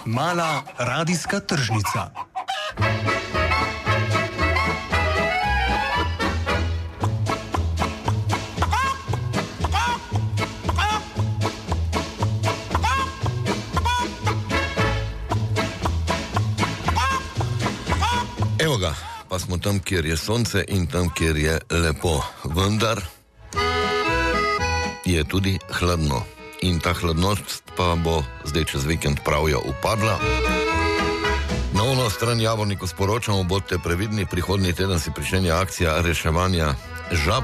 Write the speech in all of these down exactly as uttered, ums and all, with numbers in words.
Mala radijska tržnica. Evo ga, pa smo tam, kjer je sonce in tam, kjer je lepo. Vendar je tudi hladno. In ta hladnost pa bo zdaj čez vikend pravijo upadla. Na ono stran Javorniku sporočamo, bodite previdni, prihodnji teden si pričenja akcija reševanja žab,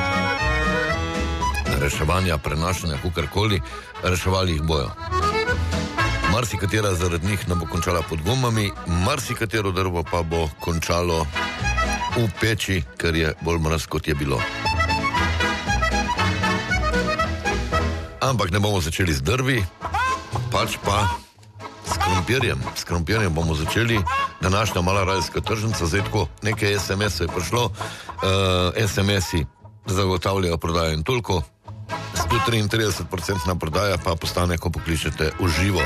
reševanja, prenašanja, kukarkoli, reševali jih bojo. Marsikatera zaradi njih ne bo končala pod gumami, marsikatero drvo pa bo končalo v peči, ker je bolj mraz, kot je bilo. Ampak ne bomo začeli z drvi, pač pa s krompirjem. S krompirjem bomo začeli. Današnja mala radijska tržnica, zdaj tako nekaj es em esov je prišlo, uh, es em esi zagotavljajo prodajo in toliko, sto triintrideset procentna prodaja pa postane, ko pokličete v živo.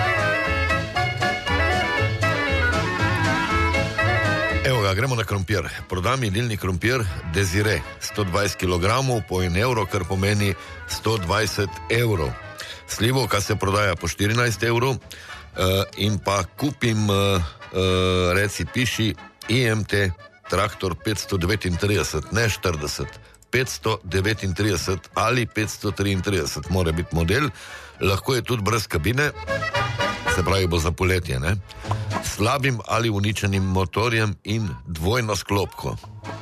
Evo ga, gremo na krompir. Prodam jedilni krompir Desire, sto dvajset kilogramov po en evro, kar pomeni sto dvajset evrov. Slivovka se prodaja po štirinajst evrov uh, in pa kupim, uh, uh, reci piši, i em te traktor petsto devetintrideset, ne štirideset. petsto devetintrideset ali petsto triintrideset mora biti model, lahko je tudi brez kabine, se pravi bo za poletje, ne? Slabim ali uničenim motorjem in dvojno sklopko.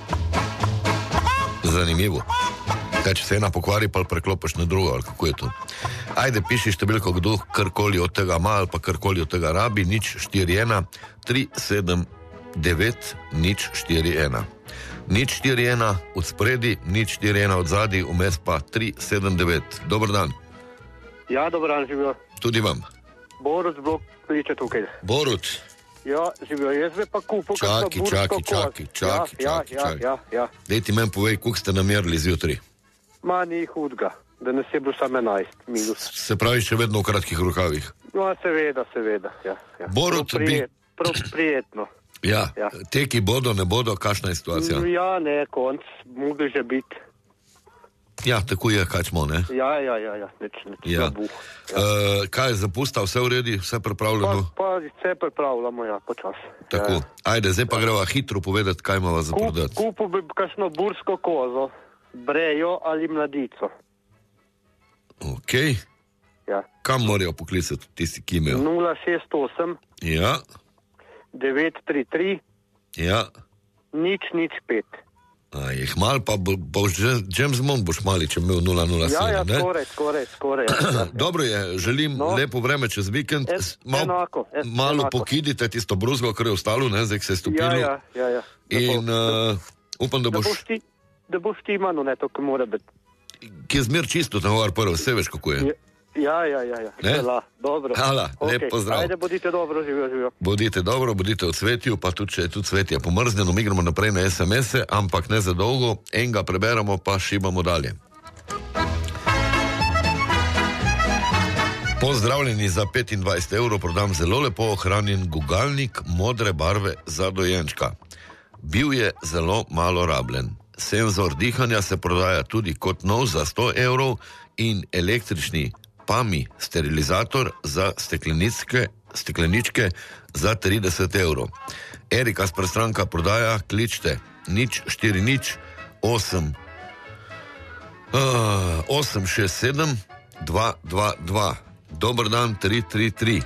Zanimivo. Kaj, če se ena pokvari, pa preklopiš na drugo, ali kako je to? Ajde, piši številko, kdo karkoli od tega ima, ali pa karkoli od tega rabi, nič štiri ena tri sedem devet nič štiri ena. Nič štiri ena od spredi, nič štiri ena od zadaj, vmes pa tri sedem devet. Dobar dan. Ja, dobar dan, živijo. Tudi vam. Borut blok kliče tukaj. Borut. Ja, živijo, jaz bi pa kupil Čaki, čaki, čaki, čaki, ja, čaki, ja, čaki. ja, ja. Dej ti meni povej, koliko ste namerili zjutraj. Ma, ni hudga, da nas je bilo samo enajst minus. Se pravi, še vedno v kratkih rokavih. No, seveda, seveda, ja. ja. Borut prav prijet, bi... prav prijetno. Ja, Ja. teki bodo, ne bodo, kakšna je situacija? Ja, ne, konc, mogli že biti. Ja, tako je, kaj smo, ne? Ja, ja, ja, ja, neč, neč, Ja. ja. buh. Uh, kaj je zapusta, vse v redi, vse Pa, pripravljeno? pa vse pripravljamo, ja, počas. Tako, Ja. ajde, zdaj pa greva hitro povedati, kaj imamo za Kup, prodati. kupil bi kakšno bursko kozo, brejo ali mladico. Ok, Ja. kam morajo poklicati tisti, ki imajo? nula šest osem Ja, devet tri tri ja. nič nič pet. A, jih mal, pa bo, boš že- James Bond boš mali, če imel nula nula Ja, ja, sedem, ne? skoraj, skoraj, skoraj. Ja, ja. Dobro je, želim No. lepo vreme čez vikend. En- S- Mal, enako, en- malo enako. pokidite tisto bruzgo, kar je ostalo, ne, zdaj, ki se je stopilo. Ja, ja, ja, ja. Da bo- In uh, upam, da da boš, boš ti, da boš ti imel, ne, to, ki mora biti. ki je zmer čisto, tam var prvo, vse veš, kako je. Ja, ja, ja, ja. Ne? Hvala, dobro. Hvala, lep pozdrav. Ajde, bodite dobro, živijo, živijo. Bodite dobro, bodite v cvetju, pa tudi, če je tudi cvetje pomrznjeno, mi gremo naprej na es em ese, ampak ne za dolgo, enega preberemo, pa šibamo dalje. Pozdravljeni, za petindvajset evrov prodam zelo lepo ohranjen gugalnik modre barve za dojenčka. Bil je zelo malo rabljen. Senzor dihanja se prodaja tudi kot nov za sto evrov in električni Pami sterilizator za stekleničke, stekleničke za trideset evrov. Erika s prestranka prodaja, kličte nič štiri nič osem osem šest sedem dva dva dva. Dobar dan, tri tri tri.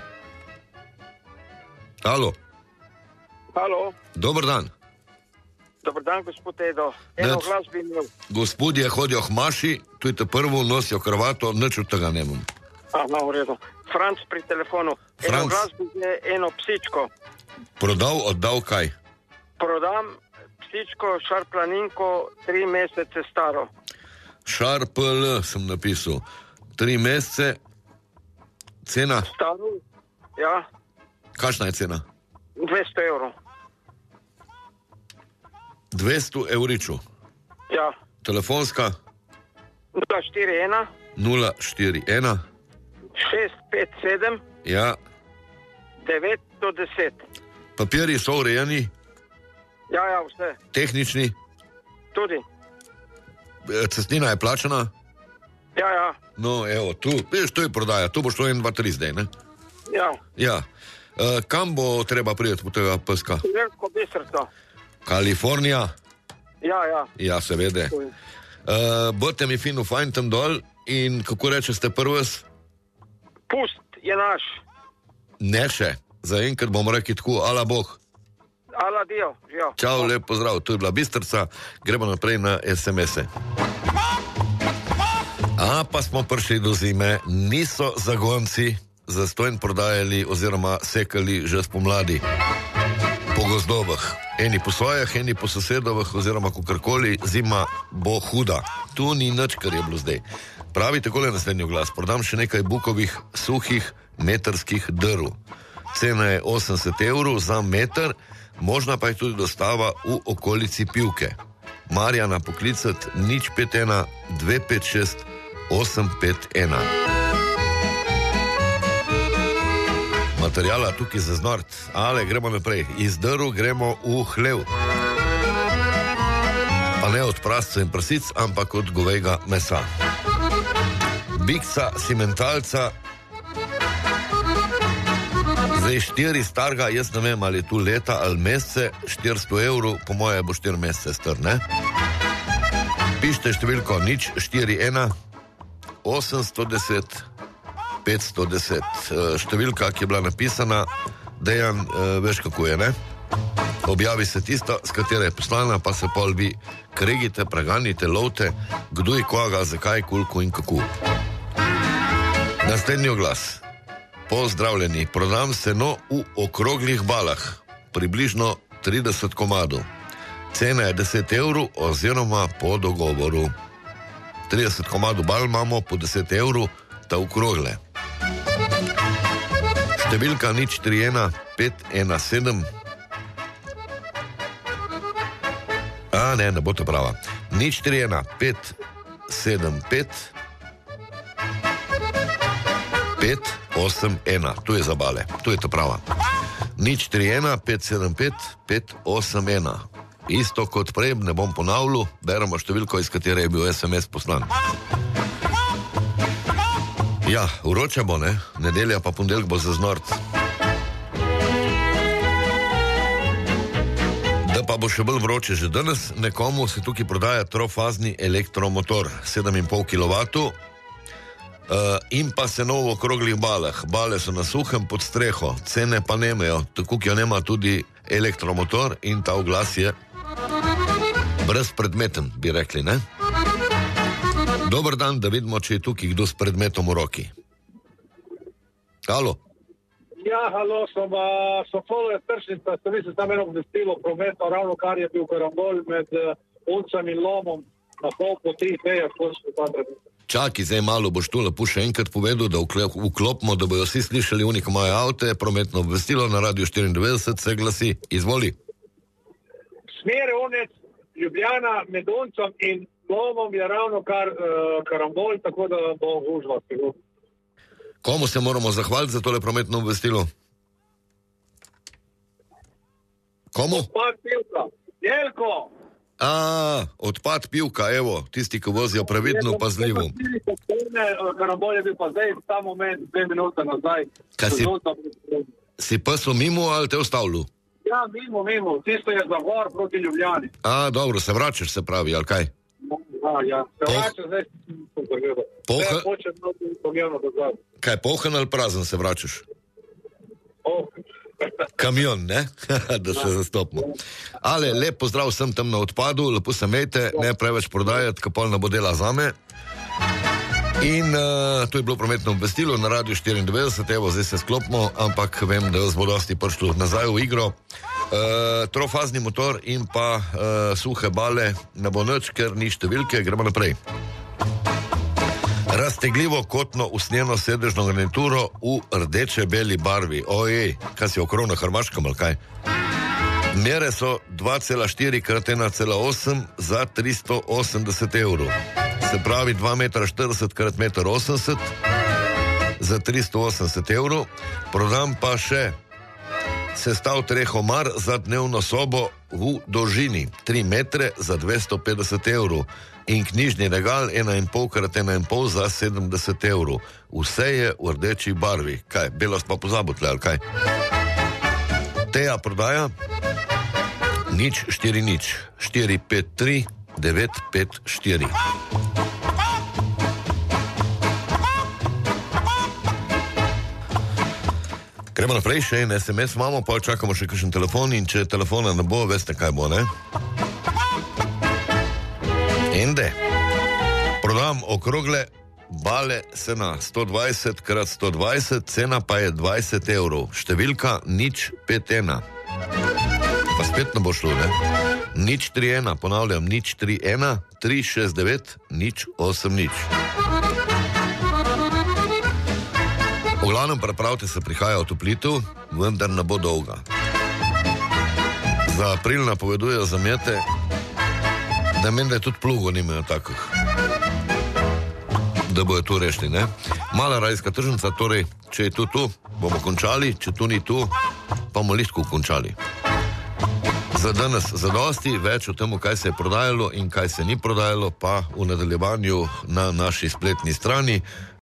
Halo, Halo, dobar dan. dober dan, gospod Edo. Eno Nič. glas bi imel. Gospodje hodijo hmaši, tu je te prvo, nosijo kravato, nič od tega nemam. Aha, v redu. Franc pri telefonu. Eno Franc. glas bi je eno psičko. Prodal, oddal kaj? Prodam psičko, šarplaninko, tri mesece staro. Šarpl sem napisal. Tri mesece, cena, Staro, ja, kakšna je cena? dvesto evrov. dvesto evriču. Ja, Telefonska nula štiri ena nula štiri ena, šest pet sedem ja, devetsto deset. Papirji so urejeni, Ja, ja, vse. tehnični, Tudi. e, cestnina je plačana. Ja, ja. No, evo, tu, veš, to je prodaja, tu bo šlo en, dva, tri zdaj, ne? Ja. Ja. E, kam bo treba priti po tega peska? Veliko biserca. Kalifornija? Ja, ja. Ja, seveda. Tuj. E, bote mi fino fajn tam dol in kako reče ste prvs? Pust je naš. Ne še, zaenkrat bomo rekli tako, ala boh. Ala dio, ja. Čau, lep pozdrav, tu je bila Bistrca, gremo naprej na es em es-e. A pa smo prišli do zime, niso zagonci zastojn prodajali oziroma sekali že spomladi po gozdovih. Eni po svojih, eni po sosedovih oziroma kakorkoli, zima bo huda. Tu ni nič, kar je bilo zdaj. Pravi takole naslednji glas, prodam še nekaj bukovih, suhih, metrskih drv. Cena je osemdeset evrov za meter, možna pa je tudi dostava v okolici Pivke. Marjana poklicati nič pet ena dve pet šest osem pet ena. Materijala tukaj za znort, ale gremo naprej. Iz drv gremo v hlev. Pa ne od prasca in prasic, ampak od govejega mesa. Bikca, simentalca, zdaj štiri starga, jaz ne vem, ali je tu leta ali mesece, štiristo evrov, po moje bo štiri mesece star, ne? Pište številko nič štiri ena osemsto deset petsto deset. Številka, ki je bila napisana, Dejan, veš kako je, ne? Objavi se tista, s katera je poslana, pa se pol vi kregite, preganite, lovte, kdo je koga, zakaj, koliko in kako. Naslednji oglas. Pozdravljeni, prodam seno v okroglih balah, približno trideset komadov. Cena je deset evrov oziroma po dogovoru. trideset komadov bal imamo po deset evrov, ta okrogle. Številka nič tri ena pet ena sedem. A ne, ne bo to prava. nič tri ena pet sedem pet pet osem ena, tu je za bale, tu je to prava. nič tri ena pet sedem pet pet osem ena. Isto kot prej, ne bom ponavljal, beremo številko, iz katere je bil es em es poslan. Ja, vroče bo, ne? Nedelja pa ponedeljek bo za znort. Da pa bo še bolj vroče že danes, nekomu se tukaj prodaja trofazni elektromotor, sedem in pol kilovatov. Uh, in pa se novo v okroglih balah. Bale so na suhem pod streho, cene pa nemajo, tako ki jo nema tudi elektromotor in ta oglas je brezpredmeten, bi rekli, ne? Dober dan, da vidimo, če je tukaj kdo s predmetom v roki. Halo? Ja, halo, som uh, Sofolo je Tršnica, ste mislim tam eno obvestilo prometno, ravno kar je bil karambol med uh, uncem in lomom na pol poti, teja, ko smo tam predmet. Čaki, zdaj malo boš tu lepo še enkrat povedal, da vklopimo, da bojo vsi slišali unika moje avte, prometno obvestilo na Radio štiriindevetdeset se glasi, izvoli. Smer Onec, Ljubljana, med Oncem in lomom je ravno kar uh, karambol, tako da bo gužva. Komu se moramo zahvaliti za tole prometno obvestilo? Komu? Odpad Pivka, Jelko! A, odpad Pivka, evo, tisti, ki vozijo previdno, pazljivo. Karambol je bil pa zdaj, ta moment, dve minute nazaj. Kaj si, si pasel mimo ali te ostavljal? Ja, mimo, mimo, tisto je za gor proti Ljubljani. A, dobro, se vračaš, se pravi, ali kaj? Ja, ja, se Poh- vrača, zdaj sem pogledal. Poha- Zdaj hočem mnogo pomembno dozvati. Kaj, polhen ali prazen se vračaš? Oh. Kamion, ne? Da se zastopimo. Ale, lep pozdrav vsem tam na odpadu, lepo se mejte, ne preveč prodajati, kapol ne bo dela zame. In uh, to je bilo prometno obvestilo na Radio štiriindevetdeset, evo, zdaj se sklopimo, ampak vem, da vas bo dosti prišlo nazaj v igro. Uh, trofazni motor in pa uh, suhe bale ne bo nič, ker ni številke, gremo naprej. Raztegljivo kotno usnjeno sedežno garnituro v rdeče-beli barvi. Ojej, kaj si okrog na Hrvaškem ali kaj? Mere so dva cela štiri krat ena cela osem za tristo osemdeset evrov. Se pravi dva metra štirideset krat meter osemdeset za tristo osemdeset evrov. Prodam pa še Sestav treh omar za dnevno sobo v dolžini tri metre za dvesto petdeset evrov in knjižni regal ena in pol krat ena in pol za sedemdeset evrov. Vse je v rdeči barvi. Kaj, belo smo pozabili, ali kaj? Teja prodaja nič štiri nič štiri pet tri devet pet štiri. Gremo naprej, še en es em es imamo, pa čakamo še kakšen telefon in če telefona ne bo, veste kaj bo, ne? Ende. Prodam okrogle bale sena sto dvajset krat sto dvajset, cena pa je dvajset evrov. Številka nič pet ena. Pa spet ne bo šlo, ne? Nič tri ena, ponavljam, nič tri ena, tri šest devet, nič osem nič. V glavnem prepravite se, prihaja otoplitev, vendar ne bo dolga. Za april napovedujejo zamete, da meni, da je tudi plugo nimajo takih, da bojo tu rešli, ne? Mala radijska tržnica, torej, če je tu tu, bomo končali, če tu ni tu, pa bomo lihko končali. Za danes zadosti, več o tem, kaj se je prodajalo in kaj se ni prodajalo, pa v nadaljevanju na naši spletni strani.